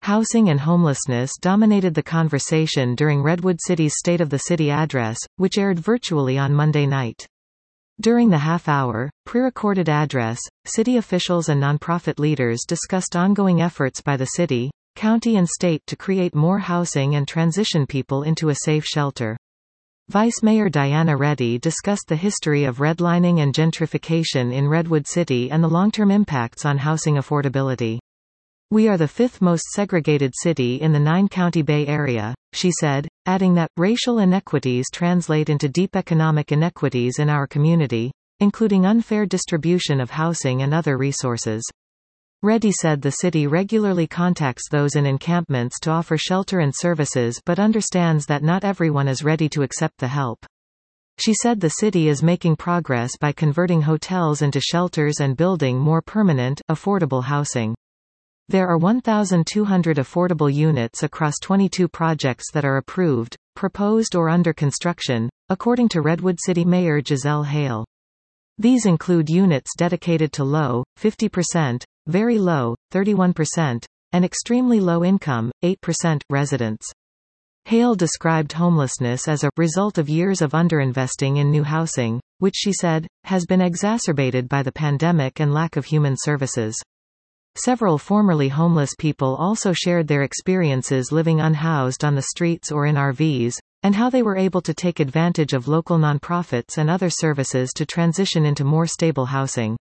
Housing and homelessness dominated the conversation during Redwood City's State of the City address, which aired virtually on Monday night. During the half-hour, pre-recorded address, city officials and nonprofit leaders discussed ongoing efforts by the city, county and state to create more housing and transition people into a safe shelter. Vice Mayor Diana Reddy discussed the history of redlining and gentrification in Redwood City and the long-term impacts on housing affordability. "We are the fifth most segregated city in the 9-county Bay Area," she said, adding that, "racial inequities translate into deep economic inequities in our community, including unfair distribution of housing and other resources." Reddy said the city regularly contacts those in encampments to offer shelter and services but understands that not everyone is ready to accept the help. She said the city is making progress by converting hotels into shelters and building more permanent, affordable housing. There are 1,200 affordable units across 22 projects that are approved, proposed or under construction, according to Redwood City Mayor Giselle Hale. These include units dedicated to low, 50%, very low, 31%, and extremely low income, 8%, residents. Hale described homelessness as a result of years of underinvesting in new housing, which she said, has been exacerbated by the pandemic and lack of human services. Several formerly homeless people also shared their experiences living unhoused on the streets or in RVs, and how they were able to take advantage of local nonprofits and other services to transition into more stable housing.